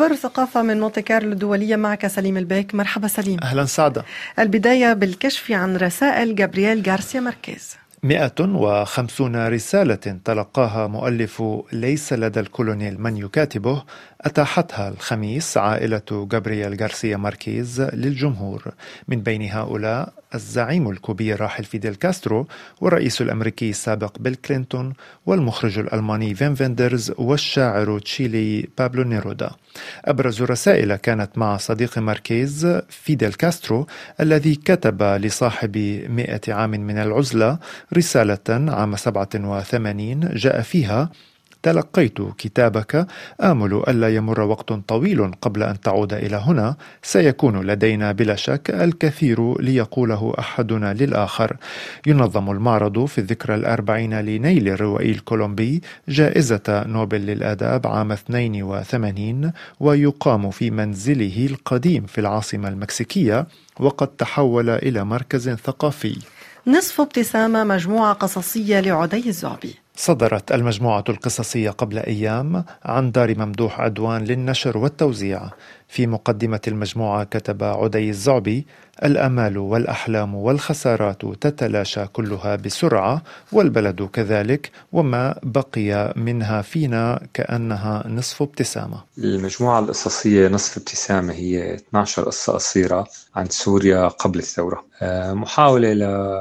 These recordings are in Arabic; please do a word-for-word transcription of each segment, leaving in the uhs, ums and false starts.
أخبار الثقافة من مونتي كارلو الدولية، معك سليم البيك. مرحبا سليم. أهلا سعادة. البداية بالكشف عن رسائل جابرييل غارسيا ماركيز. مئة وخمسون رسالة تلقاها مؤلف ليس لدى الكولونيل من يكاتبه أتاحتها الخميس عائلة جابرييل غارسيا ماركيز للجمهور. من بين هؤلاء الزعيم الكوبي راحل فيديل كاسترو، والرئيس الأمريكي السابق بيل كلينتون، والمخرج الألماني فين فيندرز، والشاعر تشيلي بابلو نيرودا. أبرز رسائل كانت مع صديق ماركيز فيديل كاسترو الذي كتب لصاحب مئة عام من العزلة رسالة عام سبعة وثمانين جاء فيها: تلقيت كتابك، آمل ألا يمر وقت طويل قبل أن تعود إلى هنا، سيكون لدينا بلا شك الكثير ليقوله أحدنا للآخر. ينظم المعرض في الذكرى الأربعين لنيل الروائي الكولومبي جائزة نوبل للآداب عام اثنين وثمانين، ويقام في منزله القديم في العاصمة المكسيكية، وقد تحول إلى مركز ثقافي. نصف ابتسامة، مجموعة قصصية لعدي الزعبي. صدرت المجموعة القصصية قبل أيام عن دار ممدوح عدوان للنشر والتوزيع. في مقدمة المجموعة كتب عدي الزعبي: الأمال والأحلام والخسارات تتلاشى كلها بسرعة، والبلد كذلك، وما بقي منها فينا كأنها نصف ابتسامة. المجموعة القصصية نصف ابتسامة هي اثنتي عشرة قصة قصيرة عن سوريا قبل الثورة، محاولة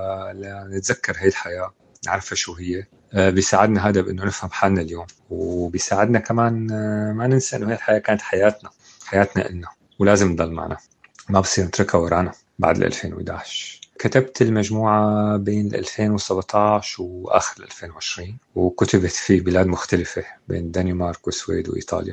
لنتذكر هاي الحياة، نعرف شو هي. بيساعدنا هذا بأنه نفهم حالنا اليوم، وبيساعدنا كمان ما ننسى أنه هاي الحياة كانت حياتنا حياتنا إلنا، ولازم نضل معنا، ما بصير نتركها ورانا بعد ألفين وإحدى عشر. كتبت المجموعة بين ألفين وسبعة عشر وآخر ألفين وعشرين، وكتبت في بلاد مختلفة بين دنمارك والسويد وإيطاليا.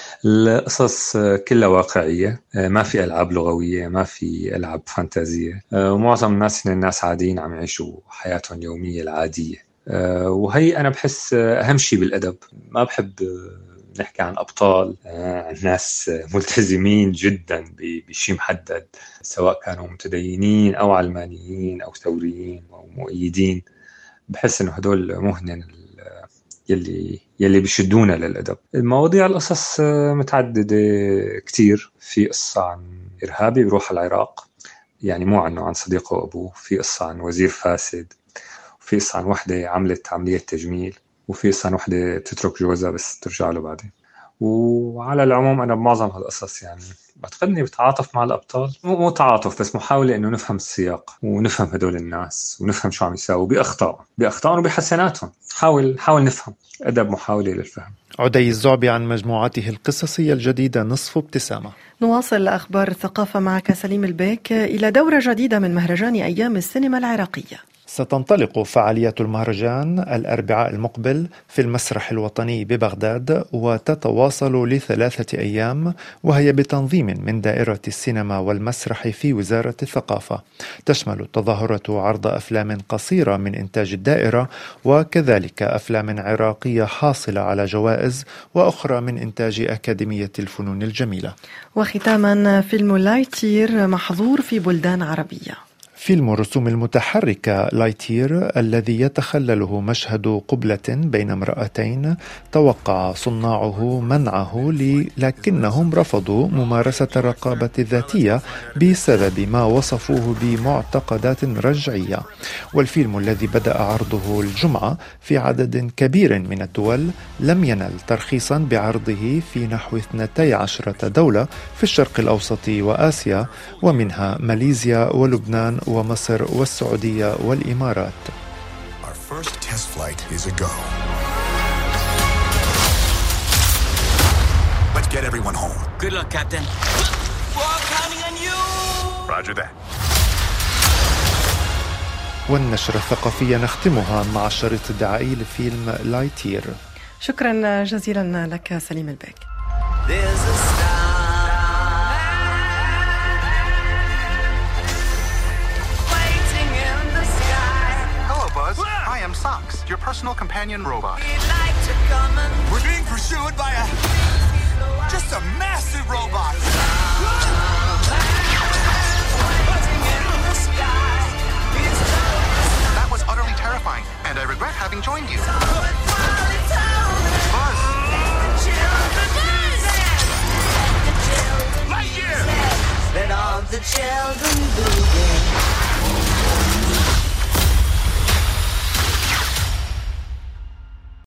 القصص كلها واقعية، ما في ألعاب لغوية، ما في ألعاب فانتازية، ومعظم الناس الناس عاديين عم يعيشوا حياتهم اليومية العادية. وهي أنا بحس أهم شيء بالأدب. ما بحب نحكي عن أبطال، عن ناس ملتزمين جدا بشيء محدد، سواء كانوا متدينين أو علمانيين أو ثوريين أو مؤيدين. بحس إنه هدول مهنن يلي يلي بيشدونا للأدب. المواضيع القصص متعددة كتير. في قصة عن إرهابي بيروح العراق، يعني مو عنه، عن صديقه وأبوه. في قصة عن وزير فاسد، وفي قصة عن وحدة عملت عملية تجميل، وفي قصة عن وحدة تترك جوزها بس ترجع له بعدين. وعلى العموم أنا بمعظم هالقصص يعني بعتقدني بتعاطف مع الأبطال، مو مو تعاطف بس محاولة إنه نفهم السياق ونفهم هدول الناس ونفهم شو عم يساووا بأخطاء بأخطاء وبحسناتهم. حاول حاول نفهم. أدب محاولة للفهم. عدي الزعبي عن مجموعته القصصية الجديدة نصف ابتسامة. نواصل أخبار الثقافة معك سليم البيك إلى دورة جديدة من مهرجان أيام السينما العراقية. ستنطلق فعاليات المهرجان الأربعاء المقبل في المسرح الوطني ببغداد، وتتواصل لثلاثة أيام، وهي بتنظيم من دائرة السينما والمسرح في وزارة الثقافة. تشمل التظاهرة عرض أفلام قصيرة من إنتاج الدائرة، وكذلك أفلام عراقية حاصلة على جوائز، وأخرى من إنتاج أكاديمية الفنون الجميلة. وختاما فيلم لايتير محظور في بلدان عربية. فيلم الرسوم المتحركة لايتير الذي يتخلله مشهد قبلة بين امرأتين توقع صناعه منعه، لكنهم رفضوا ممارسة الرقابة الذاتية بسبب ما وصفوه بمعتقدات رجعية. والفيلم الذي بدأ عرضه الجمعة في عدد كبير من الدول لم ينل ترخيصا بعرضه في نحو اثنتي عشرة دولة في الشرق الأوسط وآسيا، ومنها ماليزيا ولبنان ومصر والسعودية والإمارات. Our first test flight is a go. Let's get everyone home. Good luck, Captain. We're counting on you. Roger that. والنشرة الثقافية نختمها مع الشريط الدعائي لفيلم لايتير. شكرا جزيلا لك سليم البيك. Socks, your personal companion robot. Like to come and We're being pursued by a just a massive robot. That was utterly terrifying, and I regret having joined you. Buzz. of the children moving.